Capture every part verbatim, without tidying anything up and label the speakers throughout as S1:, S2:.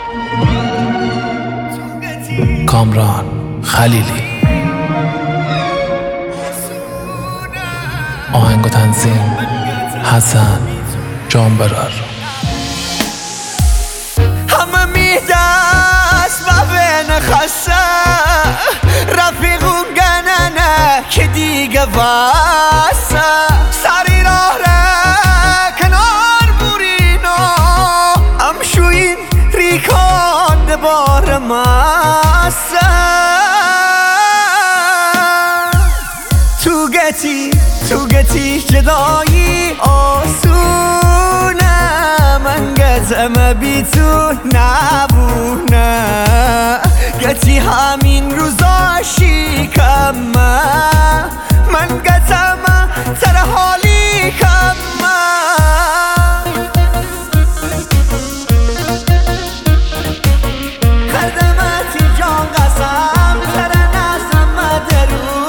S1: کامران خلیلی. آهنگ و تنظیم حسن جانبرار.
S2: همه میدست و به نخسته رفیقون گننه که دیگه واسه سری راه ره کنار بورینا امشوین ریکان بار ماسه تو گتی تو گتی جدایی آسونه من گزم بی تو نبونه گتی همین روزا شیکمه من گزم سر حالی کمه خدمتی جان قسم سر نزم درو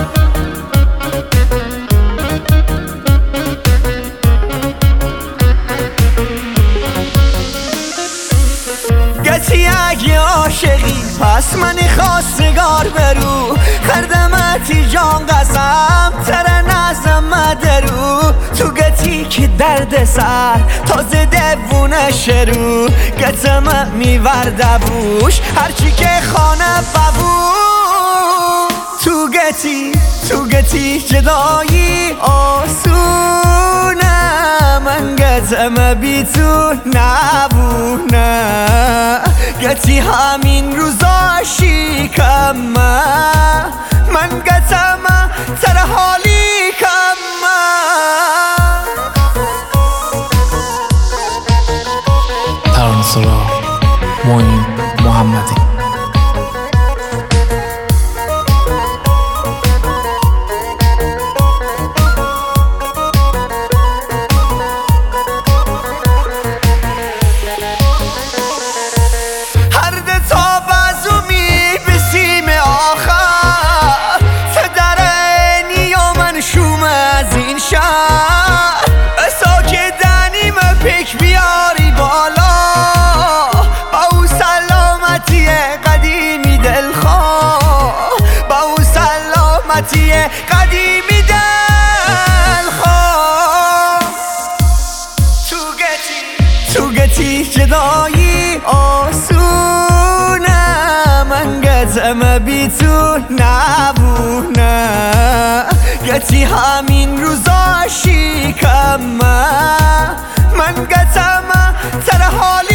S2: گتی اگه عاشقی پس من خواستگار برو خردمتی جان قسم تر نزم درو تو گتی که درد سر تازه دوونه شروع گتم میورده بوش هرچی که خانه ببو تو گتی تو گتی جدایی آسونه من گتم بی تو نبونه گتی همین روزا شیکمه من گتم سر حالی کمه
S1: ترانه سرا معین محمدی.
S2: بیاری بالا با او سلامتی قدیمی دلخواه با او سلامتی قدیمی دلخواه تو گتی تو گتی جدایی آسونه من گزم بی تو نبونه گتی همین روزا شیکمه من گتم سر حال